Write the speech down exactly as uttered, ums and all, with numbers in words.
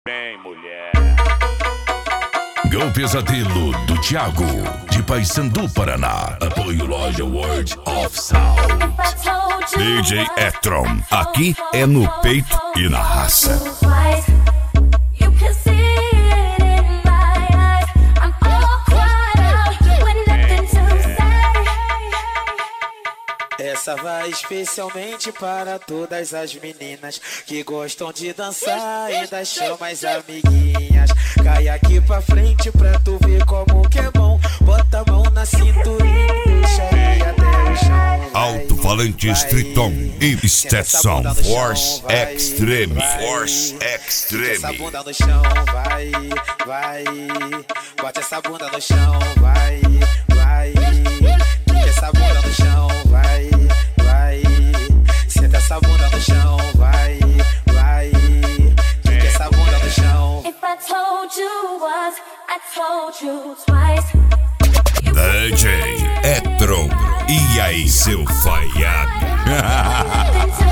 bem, mulher. Go Pesadelo do Thiago, de Paysandu, Paraná. Apoio Loja World of Sound. D J Etron, aqui é no peito e na raça. Essa vai especialmente para todas as meninas que gostam de dançar e das chamas amiguinhas. Cai aqui pra frente pra tu ver como que é bom. Bota a mão na cinturinha e deixa aí até o chão. Alto-falante Triton e Stetson Force Extreme. Force Extreme. Essa bunda no chão, vai, vai. Bota essa bunda no chão, vai, vai. Essa bunda no chão, vai, vai. Senta essa bunda no chão, vai, vai. Fica essa bunda no chão. If I told you once, I told you twice. D J Etron, e aí seu falhado?